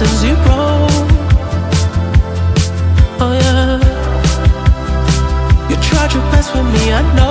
to zero. Oh yeah. You tried your best with me, I know.